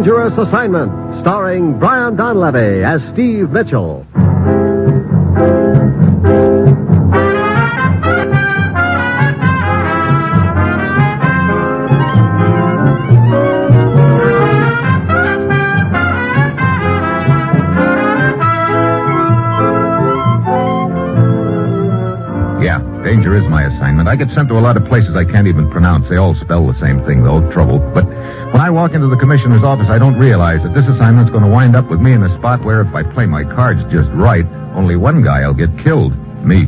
Dangerous Assignment, starring Brian Donlevy as Steve Mitchell. Danger is my assignment. I get sent to a lot of places I can't even pronounce. They all spell the same thing, though, trouble. But when I walk into the commissioner's office, I don't realize that this assignment's going to wind up with me in a spot where if I play my cards just right, only one guy'll get killed. Me.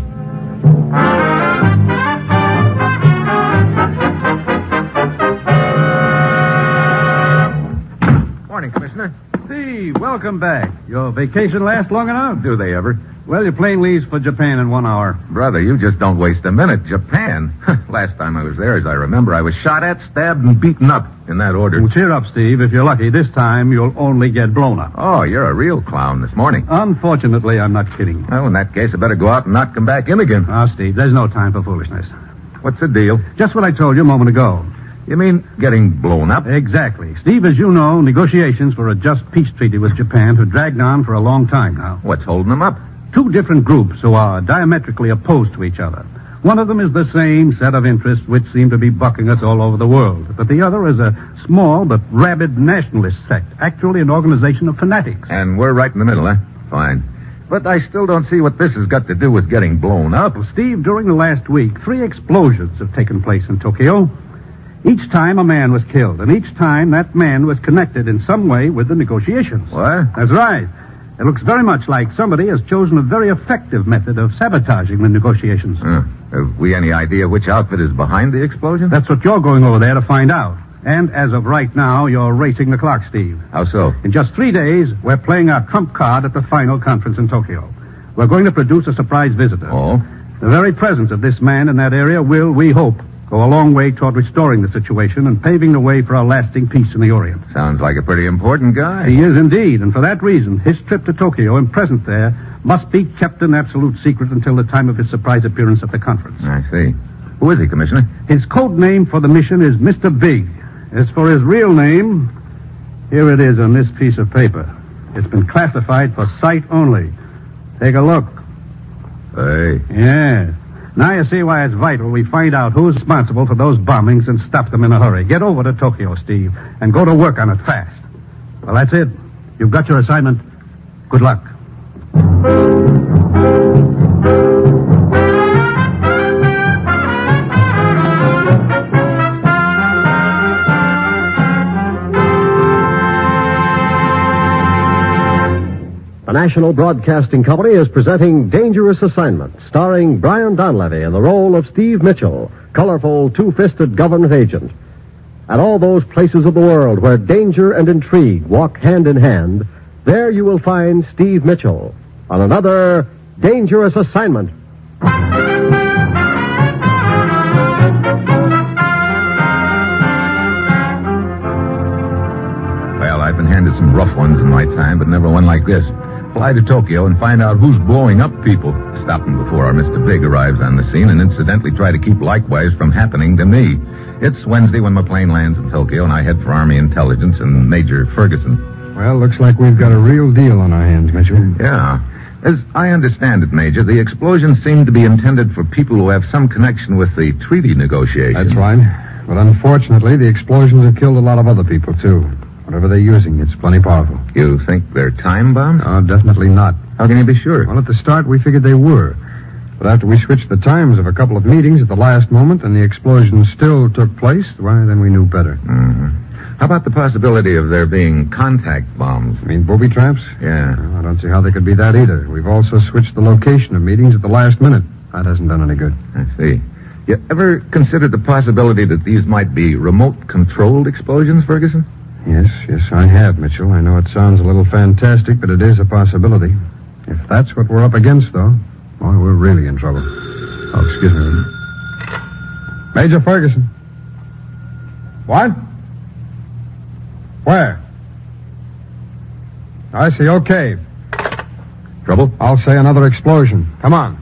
Morning, Commissioner. Steve, welcome back. Your vacation last long enough? Do they ever? Well, your plane leaves for Japan in 1 hour. Brother, you just don't waste a minute. Japan. Last time I was there, as I remember, I was shot at, stabbed, and beaten up in that order. Well, cheer up, Steve. If you're lucky, this time you'll only get blown up. Oh, you're a real clown this morning. Unfortunately, I'm not kidding. Well, in that case, I better go out and not come back in again. Ah, Steve, there's no time for foolishness. What's the deal? Just what I told you a moment ago. You mean getting blown up? Exactly. Steve, as you know, negotiations for a just peace treaty with Japan have dragged on for a long time now. What's holding them up? Two different groups who are diametrically opposed to each other. One of them is the same set of interests which seem to be bucking us all over the world. But the other is a small but rabid nationalist sect, actually an organization of fanatics. And we're right in the middle, huh? Fine. But I still don't see what this has got to do with getting blown up. Well, Steve, during the last week, 3 explosions have taken place in Tokyo. Each time a man was killed, and each time that man was connected in some way with the negotiations. What? That's right. It looks very much like somebody has chosen a very effective method of sabotaging the negotiations. Have we any idea which outfit is behind the explosion? That's what you're going over there to find out. And as of right now, you're racing the clock, Steve. How so? In just 3 days, we're playing our trump card at the final conference in Tokyo. We're going to produce a surprise visitor. Oh? The very presence of this man in that area will, we hope, go a long way toward restoring the situation and paving the way for a lasting peace in the Orient. Sounds like a pretty important guy. He is indeed, and for that reason, his trip to Tokyo and presence there must be kept an absolute secret until the time of his surprise appearance at the conference. I see. Who is he, Commissioner? His code name for the mission is Mr. Big. As for his real name, here it is on this piece of paper. It's been classified for sight only. Take a look. Hey. Yeah. Now you see why it's vital we find out who's responsible for those bombings and stop them in a hurry. Get over to Tokyo, Steve, and go to work on it fast. Well, that's it. You've got your assignment. Good luck. The National Broadcasting Company is presenting Dangerous Assignment, starring Brian Donlevy in the role of Steve Mitchell, colorful, two-fisted government agent. At all those places of the world where danger and intrigue walk hand in hand, there you will find Steve Mitchell on another Dangerous Assignment. Well, I've been handed some rough ones in my time, but never one like this. Fly to Tokyo and find out who's blowing up people. Stop them before our Mr. Big arrives on the scene and incidentally try to keep likewise from happening to me. It's Wednesday when my plane lands in Tokyo and I head for Army Intelligence and Major Ferguson. Well, looks like we've got a real deal on our hands, Mitchell. Yeah. As I understand it, Major, the explosions seem to be intended for people who have some connection with the treaty negotiations. That's right. But unfortunately, the explosions have killed a lot of other people, too. Whatever they're using, it's plenty powerful. You think they're time bombs? No, definitely not. How can you be sure? Well, at the start, we figured they were. But after we switched the times of a couple of meetings at the last moment and the explosion still took place, why, then we knew better. Mm-hmm. How about the possibility of there being contact bombs? You mean booby traps? Yeah. Well, I don't see how they could be that either. We've also switched the location of meetings at the last minute. That hasn't done any good. I see. You ever considered the possibility that these might be remote-controlled explosions, Ferguson? Yes, I have, Mitchell. I know it sounds a little fantastic, but it is a possibility. If that's what we're up against, though, boy, we're really in trouble. Oh, excuse me. Major Ferguson. What? Where? I see, okay. Trouble? I'll say another explosion. Come on.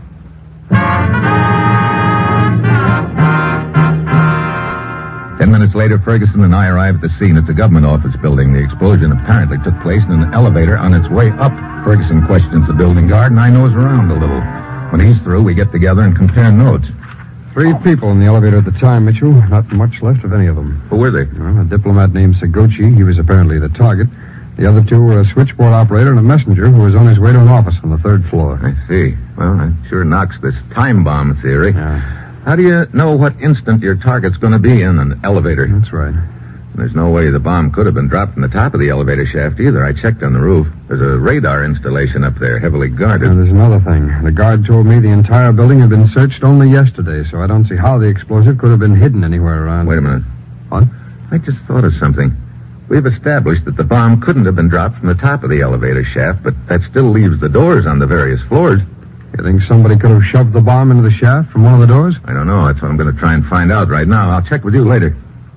10 minutes later, Ferguson and I arrived at the scene. It's a government office building. The explosion apparently took place in an elevator on its way up. Ferguson questions the building guard, and I nose around a little. When he's through, we get together and compare notes. 3 people in the elevator at the time, Mitchell. Not much left of any of them. Who were they? Well, a diplomat named Seguchi. He was apparently the target. The other 2 were a switchboard operator and a messenger who was on his way to an office on the 3rd floor. I see. Well, that sure knocks this time bomb theory. Yeah. How do you know what instant your target's going to be in an elevator? That's right. There's no way the bomb could have been dropped from the top of the elevator shaft either. I checked on the roof. There's a radar installation up there, heavily guarded. And there's another thing. The guard told me the entire building had been searched only yesterday, so I don't see how the explosive could have been hidden anywhere around. Wait a minute. What? I just thought of something. We've established that the bomb couldn't have been dropped from the top of the elevator shaft, but that still leaves the doors on the various floors. You think somebody could have shoved the bomb into the shaft from one of the doors? I don't know. That's what I'm going to try and find out right now. I'll check with you later.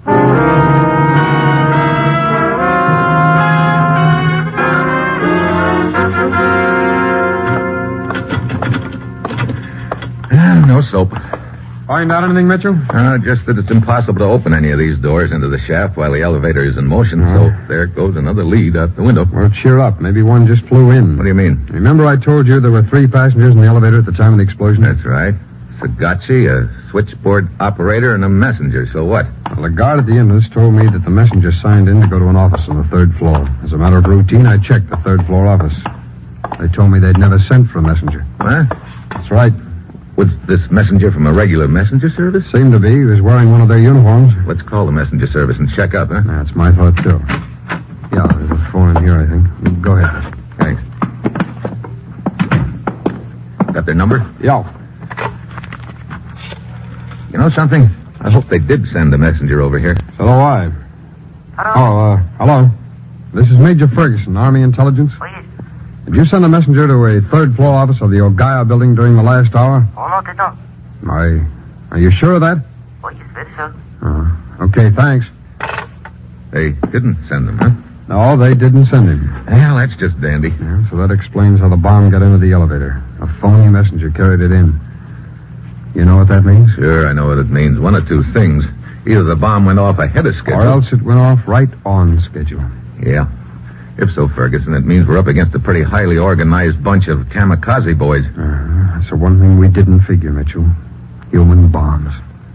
No soap. Find out anything, Mitchell? Just that it's impossible to open any of these doors into the shaft while the elevator is in motion, so there goes another lead out the window. Well, cheer up. Maybe one just flew in. What do you mean? Remember I told you there were 3 passengers in the elevator at the time of the explosion? That's right. Sagachi, a switchboard operator, and a messenger. So what? Well, the guard at the entrance told me that the messenger signed in to go to an office on the 3rd floor. As a matter of routine, I checked the 3rd floor office. They told me they'd never sent for a messenger. What? That's right. Was this messenger from a regular messenger service? Seemed to be. He was wearing one of their uniforms. Let's call the messenger service and check up, huh? That's my thought, too. Yeah, there's a phone in here, I think. Go ahead. Thanks. Got their number? Yeah. You know something? I hope they did send a messenger over here. So do I. Hello? Hello. This is Major Ferguson, Army Intelligence. Please. Did you send a messenger to a 3rd floor office of the Ogaya building during the last hour? Oh, no, did not. Are you sure of that? Oh, yes, very sure. Okay, thanks. They didn't send them, huh? No, they didn't send him. Well, that's just dandy. Yeah, so that explains how the bomb got into the elevator. A phony messenger carried it in. You know what that means? Sure, I know what it means. One of 2 things. Either the bomb went off ahead of schedule. Or else it went off right on schedule. Yeah. If so, Ferguson, it means we're up against a pretty highly organized bunch of kamikaze boys. That's the one thing we didn't figure, Mitchell. Human bombs.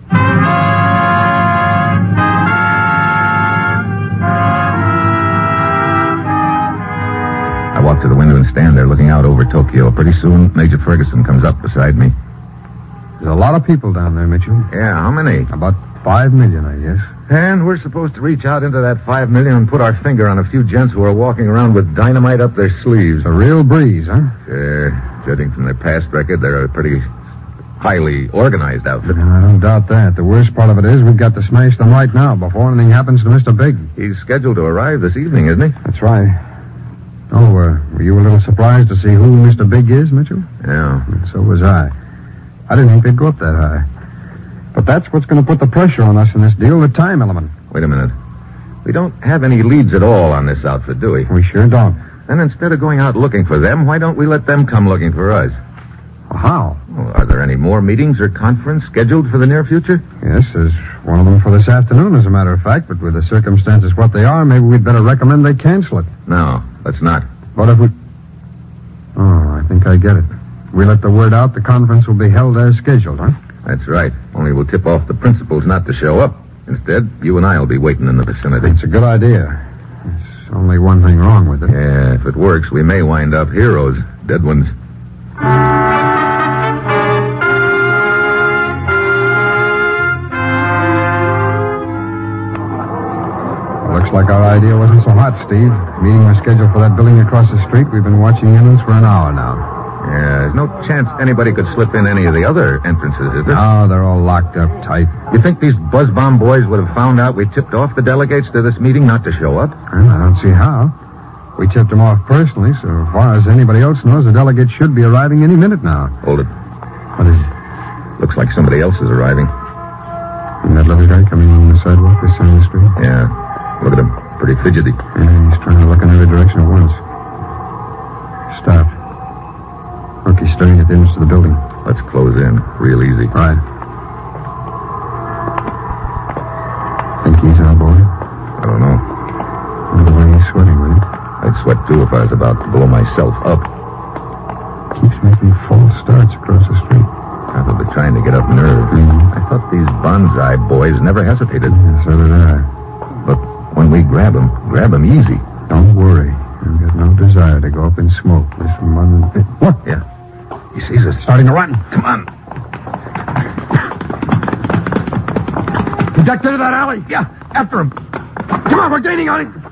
I walk to the window and stand there looking out over Tokyo. Pretty soon, Major Ferguson comes up beside me. There's a lot of people down there, Mitchell. Yeah, how many? About 5 million, I guess. And we're supposed to reach out into that 5 million and put our finger on a few gents who are walking around with dynamite up their sleeves. A real breeze, huh? Sure. Judging from their past record, they're a pretty highly organized outfit. I don't doubt that. The worst part of it is we've got to smash them right now before anything happens to Mr. Big. He's scheduled to arrive this evening, isn't he? That's right. Oh, were you a little surprised to see who Mr. Big is, Mitchell? Yeah. And so was I. I didn't think they'd go up that high. But that's what's going to put the pressure on us in this deal, the time element. Wait a minute. We don't have any leads at all on this outfit, do we? We sure don't. Then instead of going out looking for them, why don't we let them come looking for us? How? Well, are there any more meetings or conference scheduled for the near future? Yes, there's one of them for this afternoon, as a matter of fact. But with the circumstances what they are, maybe we'd better recommend they cancel it. No, let's not. But if we... Oh, I think I get it. We let the word out the conference will be held as scheduled, huh? That's right. Only we'll tip off the principals not to show up. Instead, you and I will be waiting in the vicinity. It's a good idea. There's only one thing wrong with it. Yeah, if it works, we may wind up heroes. Dead ones. Looks like our idea wasn't so hot, Steve. Meeting was scheduled for that building across the street. We've been watching the entrance for an hour now. Yeah, there's no chance anybody could slip in any of the other entrances, is there? No, they're all locked up tight. You think these buzz bomb boys would have found out we tipped off the delegates to this meeting not to show up? Well, I don't see how. We tipped them off personally, so far as anybody else knows, the delegates should be arriving any minute now. Hold it. What is it? Looks like somebody else is arriving. And that little guy coming along the sidewalk this side of the street? Yeah. Look at him. Pretty fidgety. Yeah, he's trying to look in every direction at once. Stop. Look, he's staring at the entrance to the building. Let's close in. Real easy. Right. He's our boy? I don't know. Look at the way he's sweating, will you? I'd sweat, too, if I was about to blow myself up. Keeps making false starts across the street. Probably trying to get up nerve. Mm-hmm. I thought these bonsai boys never hesitated. Yeah, so did I. But when we grab 'em easy. Don't worry. I've got no desire to go up in smoke. This one... What? Yeah. He sees us. Starting to run. Come on. He ducked into that alley. Yeah, after him. Come on, we're gaining on him.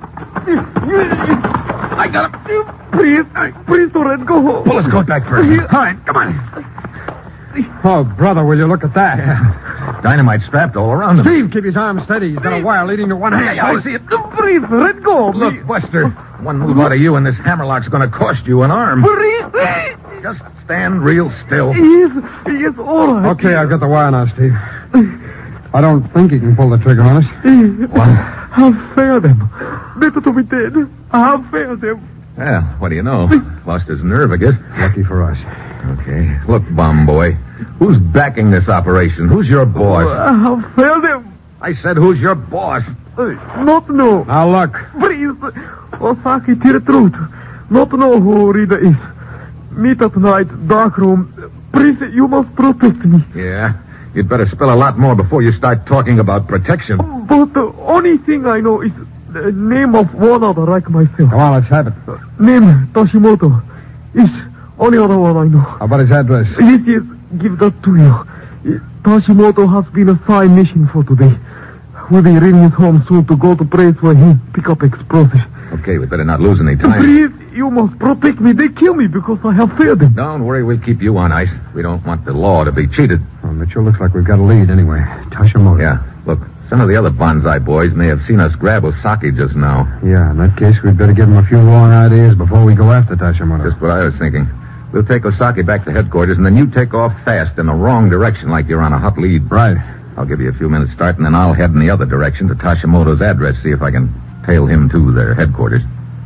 I got him. Please don't let go. Pull his coat back first. All right, come on. Oh, brother, will you look at that? Yeah. Dynamite strapped all around him. Steve, keep his arm steady. He's got a wire leading to one hand. I see it. Please, let go. Look, Buster, one move out of you and this hammerlock's going to cost you an arm. Just stand real still. Yes, all right. Okay, I've got the wire now, Steve. I don't think he can pull the trigger on us. What? I've failed him. Better to be dead. I've failed him. Well, what do you know? Lost his nerve, I guess. Lucky for us. Okay. Look, Bomb Boy, who's backing this operation? Who's your boss? I've failed him. I said, who's your boss? Not know. Now, look. Please. Osaki, tell the truth. Not know who Rita is. Meet at night, dark room. Please, you must protect me. Yeah? You'd better spill a lot more before you start talking about protection. But the only thing I know is the name of one other like myself. Come on, let's have it. Name, Tashimoto. Is only other one I know. How about his address? Yes, give that to you. Tashimoto has been assigned mission for today. We'll be reading his home soon to go to place where he pick up explosives. Okay, we better not lose any time. Please, you must protect me. They kill me because I have failed them. Don't worry, we'll keep you on ice. We don't want the law to be cheated. Well, Mitchell, looks like we've got a lead anyway. Tashimoto. Yeah, look, some of the other bonsai boys may have seen us grab Osaki just now. Yeah, in that case, we'd better give them a few wrong ideas before we go after Tashimoto. Just what I was thinking. We'll take Osaki back to headquarters, and then you take off fast in the wrong direction like you're on a hot lead. Right. I'll give you a few minutes start, and then I'll head in the other direction to Tashimoto's address, see if I can tail him to their headquarters.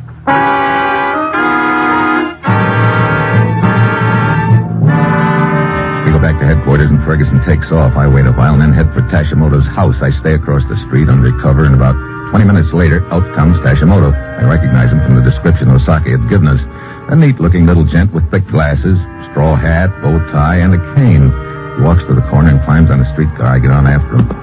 We go back to headquarters, and Ferguson takes off. I wait a while, and then head for Tashimoto's house. I stay across the street under cover, and about 20 minutes later, out comes Tashimoto. I recognize him from the description Osaki had given us. A neat-looking little gent with thick glasses, straw hat, bow tie, and a cane. He walks to the corner and climbs on a streetcar. I get on after him.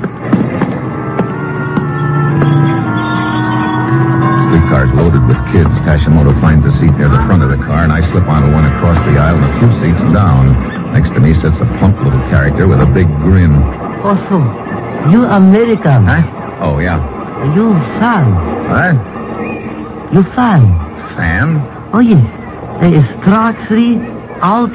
Streetcar's loaded with kids. Tashimoto finds a seat near the front of the car, and I slip onto one across the aisle and a few seats down. Next to me sits a plump little character with a big grin. Also, you American. Huh? Oh, yeah. You fan. What? You fan. Fan? Oh, yes. There is strike 3 out.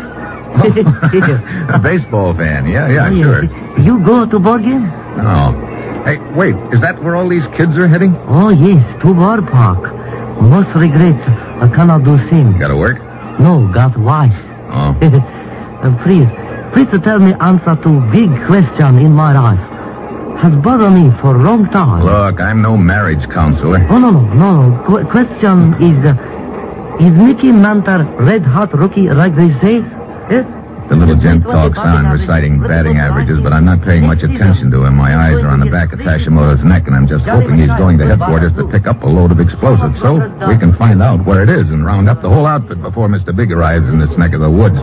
A baseball fan. Yeah, Oh, yes. sure. You go to ball game? Oh. Hey, wait. Is that where all these kids are heading? Oh, yes. To ballpark. Most regret. I cannot do thing. Gotta work? No, got wife. Oh. Please tell me answer to big question in my life. Has bothered me for a long time. Look, I'm no marriage counselor. Oh, no. Question is Mickey Mantle red hot rookie like they say? The little gent talks on, reciting batting averages, but I'm not paying much attention to him. My eyes are on the back of Tashimoto's neck, and I'm just hoping he's going to headquarters to pick up a load of explosives, so we can find out where it is and round up the whole outfit before Mr. Big arrives in this neck of the woods.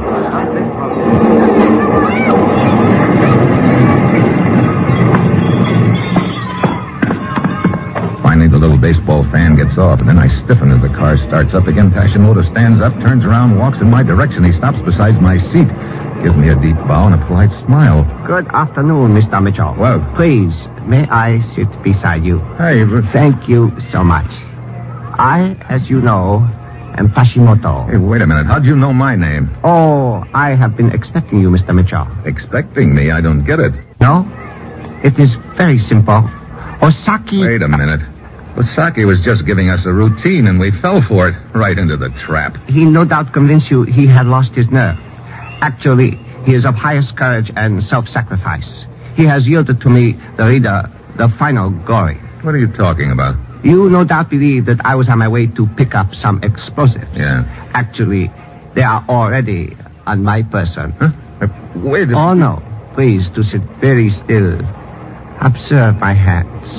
Finally, the little baseball fan gets off, and then I stiffen as the car starts up again. Tashimoto stands up, turns around, walks in my direction. He stops beside my seat, gives me a deep bow and a polite smile. Good afternoon, Mr. Mitchell. Well. Please, may I sit beside you? Hey, Thank you so much. I, as you know, am Tashimoto. Hey, wait a minute. How'd you know my name? Oh, I have been expecting you, Mr. Mitchell. Expecting me? I don't get it. No? It is very simple. Osaki... Wait a minute. Osaki was just giving us a routine, and we fell for it, right into the trap. He no doubt convinced you he had lost his nerve. Actually, he is of highest courage and self-sacrifice. He has yielded to me the final glory. What are you talking about? You no doubt believe that I was on my way to pick up some explosives. Yeah. Actually, they are already on my person. Huh? Wait a... Oh, no. Please, to sit very still. Observe my hands.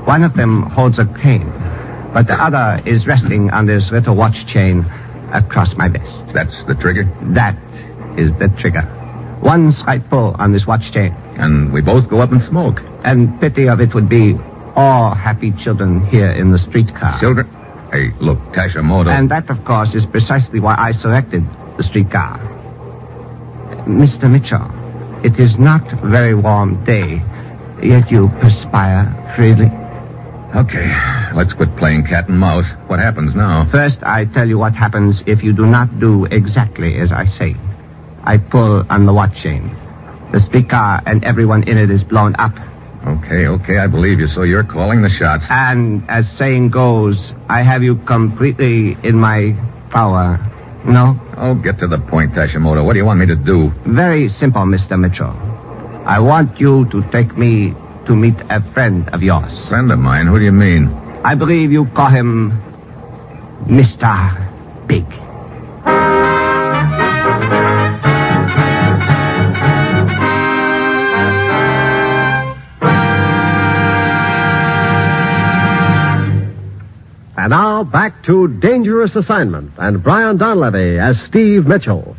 One of them holds a cane, but the other is resting on this little watch chain across my vest. That's the trigger? That is the trigger. One slight pull on this watch chain. And we both go up and smoke. And pity of it would be all happy children here in the streetcar. Children? Hey, look, Tashimoto. And that, of course, is precisely why I selected the streetcar. Mr. Mitchell, it is not a very warm day, yet you perspire freely. Okay, let's quit playing cat and mouse. What happens now? First, I tell you what happens if you do not do exactly as I say. I pull on the watch chain. The streetcar and everyone in it is blown up. Okay, I believe you, so you're calling the shots. And as saying goes, I have you completely in my power. No? Oh, get to the point, Tashimoto. What do you want me to do? Very simple, Mr. Mitchell. I want you to take me to meet a friend of yours. Friend of mine? Who do you mean? I believe you call him Mr. Big. And now, back to Dangerous Assignment and Brian Donlevy as Steve Mitchell.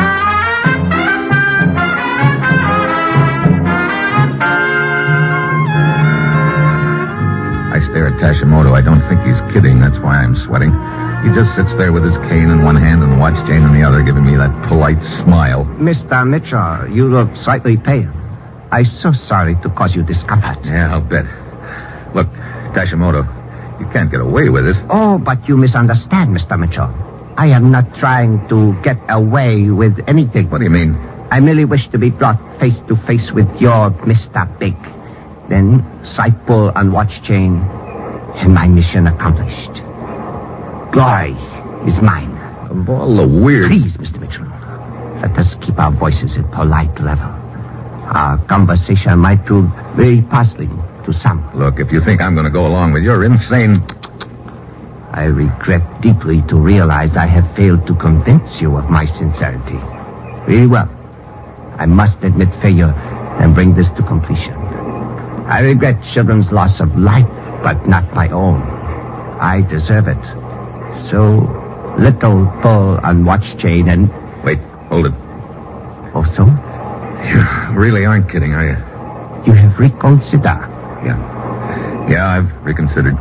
I stare at Tashimoto. I don't think he's kidding. That's why I'm sweating. He just sits there with his cane in one hand and the watch chain in the other, giving me that polite smile. Mr. Mitchell, you look slightly pale. I'm so sorry to cause you discomfort. Yeah, I'll bet. Look, Tashimoto, you can't get away with this. Oh, but you misunderstand, Mr. Mitchell. I am not trying to get away with anything. What do you mean? I merely wish to be brought face to face with your Mr. Big. Then, sight pull on watch chain, and my mission accomplished. Glory is mine. Of all the weird... Please, Mr. Mitchell, let us keep our voices at polite level. Our conversation might prove very puzzling to some. Look, if you think I'm going to go along with your insane... I regret deeply to realize I have failed to convince you of my sincerity. Very well. I must admit failure and bring this to completion. I regret children's loss of life, but not my own. I deserve it. So, little pull on watch chain and... Wait, hold it. Oh, so? You really aren't kidding, are you? You have reconsidered. Yeah, I've reconsidered.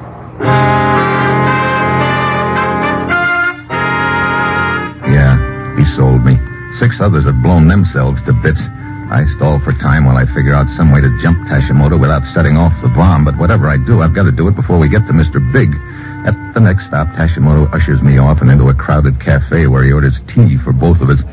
Yeah, he sold me. 6 others have blown themselves to bits. I stall for time while I figure out some way to jump Tashimoto without setting off the bomb. But whatever I do, I've got to do it before we get to Mr. Big. At the next stop, Tashimoto ushers me off and into a crowded cafe where he orders tea for both of us.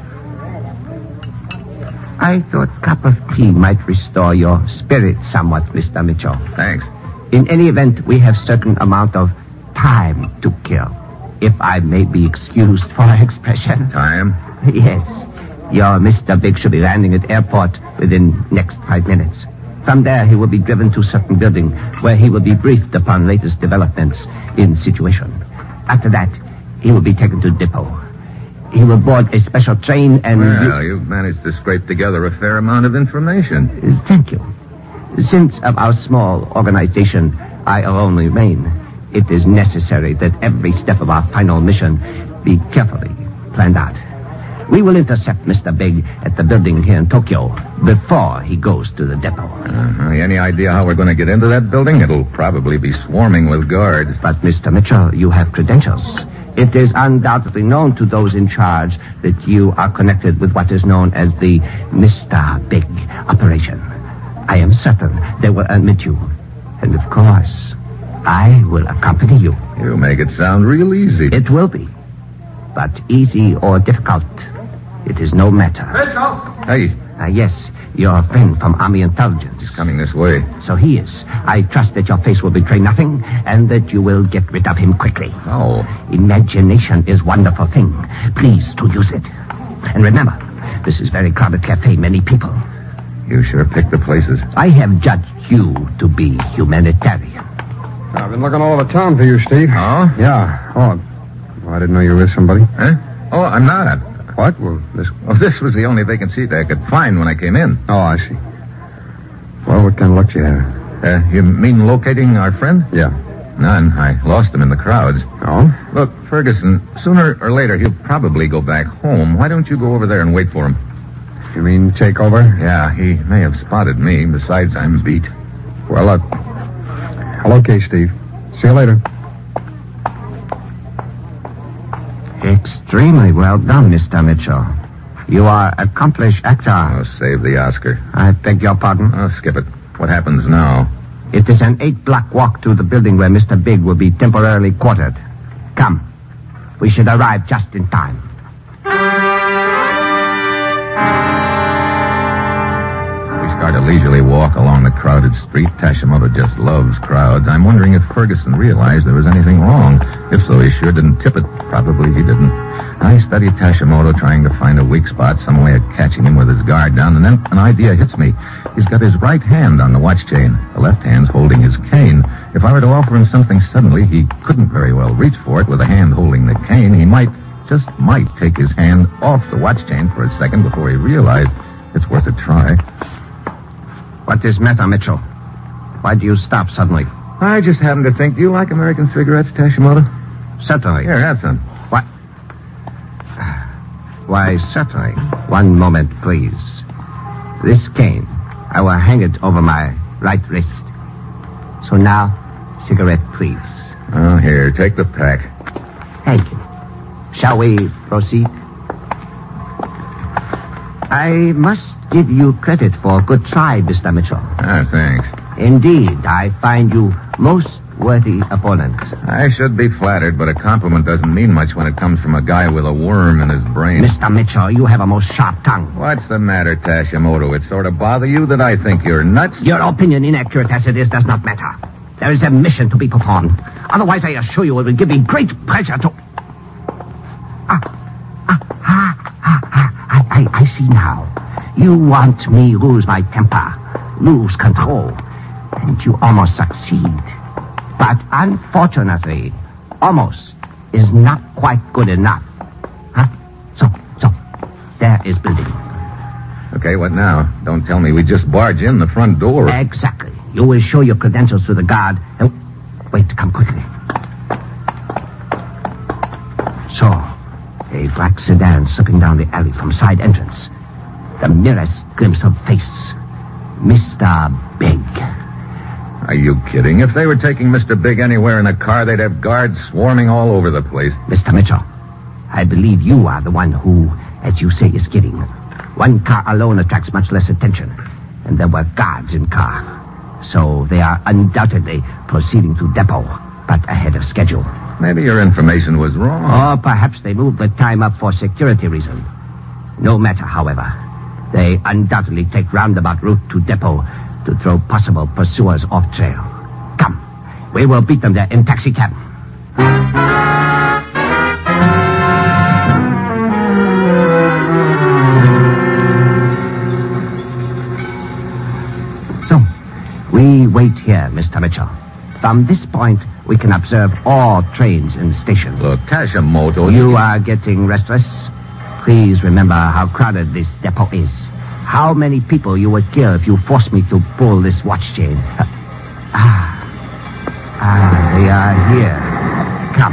I thought a cup of tea might restore your spirit somewhat, Mr. Mitchell. Thanks. In any event, we have certain amount of time to kill, if I may be excused for expression. Time? Yes. Your Mr. Big should be landing at airport within next 5 minutes. From there, he will be driven to certain building where he will be briefed upon latest developments in situation. After that, he will be taken to depot. He will board a special train and... Well, you've managed to scrape together a fair amount of information. Thank you. Since of our small organization, I alone remain, it is necessary that every step of our final mission be carefully planned out. We will intercept Mr. Big at the building here in Tokyo before he goes to the depot. Any idea how we're going to get into that building? It'll probably be swarming with guards. But, Mr. Mitchell, you have credentials. It is undoubtedly known to those in charge that you are connected with what is known as the Mr. Big operation. I am certain they will admit you. And, of course, I will accompany you. You make it sound real easy. It will be. But easy or difficult, it is no matter. Mitchell! Hey. Yes, your friend from Army Intelligence. He's coming this way. So he is. I trust that your face will betray nothing and that you will get rid of him quickly. Oh. Imagination is a wonderful thing. Please to use it. And remember, this is very crowded cafe, many people. You sure picked the places. I have judged you to be humanitarian. I've been looking all over town for you, Steve. Oh? Yeah. Oh, I didn't know you were with somebody. Huh? Oh, I'm not. What? Well, this was the only vacant seat I could find when I came in. Oh, I see. Well, what kind of luck do you have? You mean locating our friend? Yeah. None. I lost him in the crowds. Oh? Look, Ferguson, sooner or later he'll probably go back home. Why don't you go over there and wait for him? You mean take over? Yeah, he may have spotted me. Besides, I'm beat. Well, okay, Steve. See you later. Extremely well done, Mr. Mitchell. You are an accomplished actor. Oh, save the Oscar. I beg your pardon? Oh, skip it. What happens now? It is an 8-block walk to the building where Mr. Big will be temporarily quartered. Come. We should arrive just in time. We start a leisurely walk along the crowded street. Tashimoto just loves crowds. I'm wondering if Ferguson realized there was anything wrong. If so, he sure didn't tip it. Probably he didn't. I studied Tashimoto, trying to find a weak spot, some way of catching him with his guard down, and then an idea hits me. He's got his right hand on the watch chain. The left hand's holding his cane. If I were to offer him something suddenly, he couldn't very well reach for it with a hand holding the cane. He might, just might, take his hand off the watch chain for a second before he realized it's worth a try. What is matter, Mitchell? Why do you stop suddenly? I just happened to think, do you like American cigarettes, Tashimoto? Certainly. Here, have some. What? Why, certainly. One moment, please. This cane, I will hang it over my right wrist. So now, cigarette, please. Oh, here, take the pack. Thank you. Shall we proceed? I must give you credit for a good try, Mr. Mitchell. Ah, thanks. Indeed, I find you most worthy opponent. I should be flattered, but a compliment doesn't mean much when it comes from a guy with a worm in his brain. Mr. Mitchell, you have a most sharp tongue. What's the matter, Tashimoto? It sort of bother you that I think you're nuts? Your opinion, inaccurate as it is, does not matter. There is a mission to be performed. Otherwise, I assure you it will give me great pleasure to... I see now. You want me lose my temper, lose control, and you almost succeed. But unfortunately, almost is not quite good enough. Huh? So, there is building. Okay, what now? Don't tell me we just barge in the front door. Exactly. You will show your credentials to the guard. And... Wait, come quickly. So, a black sedan slipping down the alley from side entrance. The merest glimpse of face. Mr. Big. Are you kidding? If they were taking Mr. Big anywhere in a car, they'd have guards swarming all over the place. Mr. Mitchell, I believe you are the one who, as you say, is kidding. One car alone attracts much less attention. And there were guards in car. So they are undoubtedly proceeding to depot, but ahead of schedule. Maybe your information was wrong. Or perhaps they moved the time up for security reason. No matter, however. They undoubtedly take roundabout route to depot to throw possible pursuers off trail. Come, we will beat them there in taxi cab. So, we wait here, Mr. Mitchell. From this point, we can observe all trains in station. Look, Tashimoto... You are getting restless? Please remember how crowded this depot is. How many people you would kill if you forced me to pull this watch chain. They are here. Come.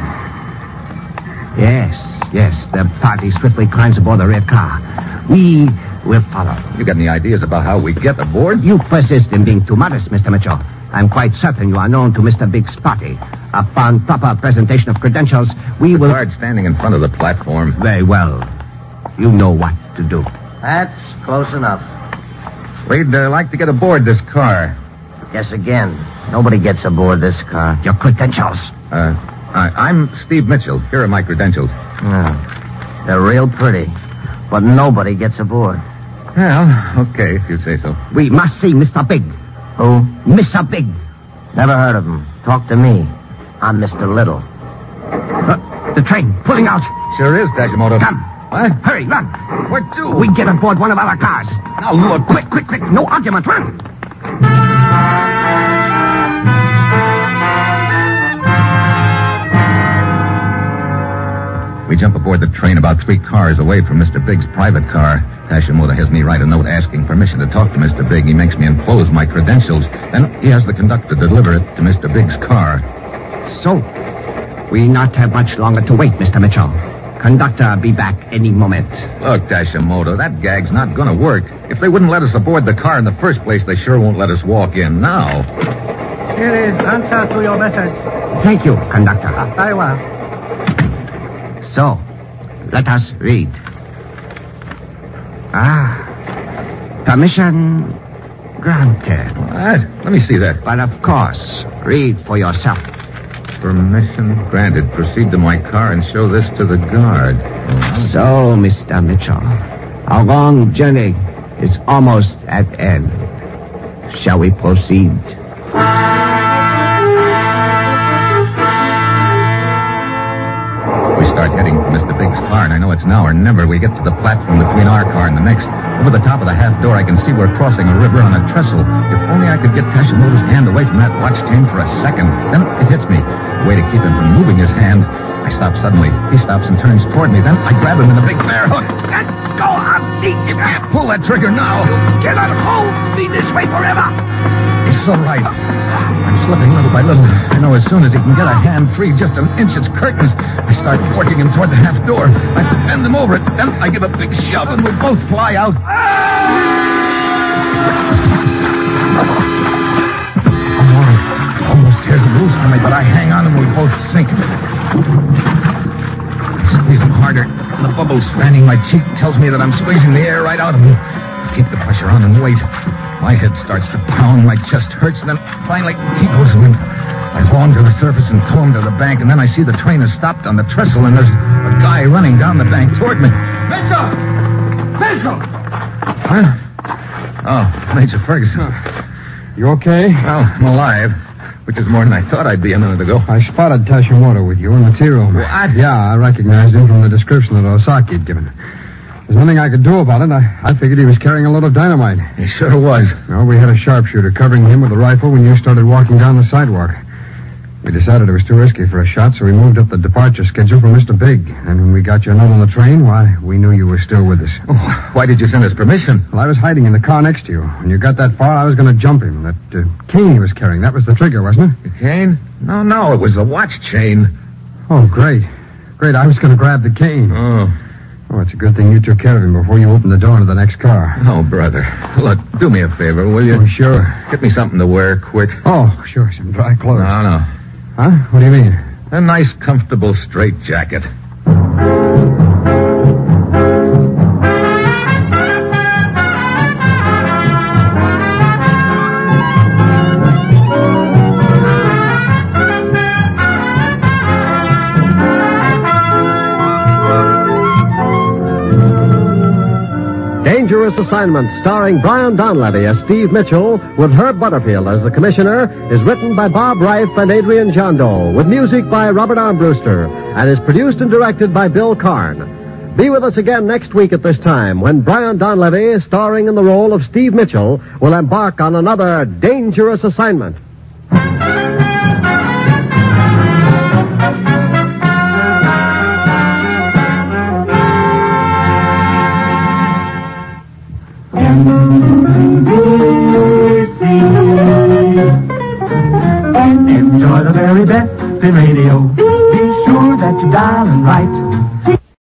Yes, the party swiftly climbs aboard the red car. We will follow. You got any ideas about how we get aboard? You persist in being too modest, Mr. Mitchell. I'm quite certain you are known to Mr. Big's party. Upon proper presentation of credentials, we will... The guard standing in front of the platform. Very well. You know what to do. That's close enough. We'd like to get aboard this car. Guess again. Nobody gets aboard this car. Your credentials. I'm Steve Mitchell. Here are my credentials. They're real pretty. But nobody gets aboard. Well, okay, if you say so. We must see Mr. Big. Who? Mr. Big. Never heard of him. Talk to me. I'm Mr. Little. The train, pulling out. Sure is, Tashimoto. Come. What? Hurry, run. Where to? We get aboard one of our cars. Now, look. Quick. No argument, run. We jump aboard the train about 3 cars away from Mr. Bigg's private car. Hashimoto has me write a note asking permission to talk to Mr. Big. He makes me enclose my credentials. Then he has the conductor deliver it to Mr. Bigg's car. So, we not have much longer to wait, Mr. Mitchell. Conductor be back any moment. Look, Hashimoto, that gag's not going to work. If they wouldn't let us aboard the car in the first place, they sure won't let us walk in now. Here is answer to your message. Thank you, conductor. Very well. So, let us read. Permission granted. What? Let me see that. But of course, read for yourself. Permission granted. Proceed to my car and show this to the guard. So, Mr. Mitchell, our long journey is almost at end. Shall we proceed? We start heading for Mr. Big's car, and I know it's now or never. We get to the platform between our car and the next. Over the top of the half door, I can see we're crossing a river on a trestle. If only I could get Hashimoto's hand away from that watch chain for a second. Then it hits me. A way to keep him from moving his hand. I stop suddenly. He stops and turns toward me. Then I grab him in the big bear hook. Let go of me! You can't pull that trigger now. You cannot hold me this way forever! He's so right. I'm slipping little by little. I know as soon as he can get a hand free, just an inch, it's curtains. I start working him toward the half door. I have to bend him over it. Then I give a big shove, and we both fly out. Almost tears him loose from me, but I hang on and we both sink. I squeeze him harder. The bubbles fanning my cheek tells me that I'm squeezing the air right out of him. I keep the pressure on and wait. My head starts to pound, my chest hurts, and then finally he goes limp. I haul him to the surface and tow him to the bank, and then I see the train has stopped on the trestle, and there's a guy running down the bank toward me. Mitchell! Mitchell! Huh? Oh, Major Ferguson. You okay? Well, I'm alive, which is more than I thought I'd be a minute ago. I spotted Hashimoto with you in the tea room. What? Yeah, I recognized him from the description that Osaki had given. There's nothing I could do about it. I figured he was carrying a load of dynamite. He sure was. No, we had a sharpshooter covering him with a rifle when you started walking down the sidewalk. We decided it was too risky for a shot, so we moved up the departure schedule for Mr. Big. And when we got your note on the train, why, we knew you were still with us. Oh, why did you send us permission? Well, I was hiding in the car next to you. When you got that far, I was going to jump him. That cane he was carrying, that was the trigger, wasn't it? The cane? No, it was the watch chain. Oh, great. Great, I was going to grab the cane. Oh, it's a good thing you took care of him before you opened the door to the next car. Oh, brother. Look, do me a favor, will you? Oh, sure. Get me something to wear quick. Oh, sure, some dry clothes. No. Huh? What do you mean? A nice, comfortable, straight jacket. Dangerous Assignment, starring Brian Donlevy as Steve Mitchell, with Herb Butterfield as the Commissioner, is written by Bob Reif and Adrian Jondo, with music by Robert Armbruster, and is produced and directed by Bill Karn. Be with us again next week at this time, when Brian Donlevy, starring in the role of Steve Mitchell, will embark on another dangerous assignment. Enjoy the very best in radio. Be sure that you dial and write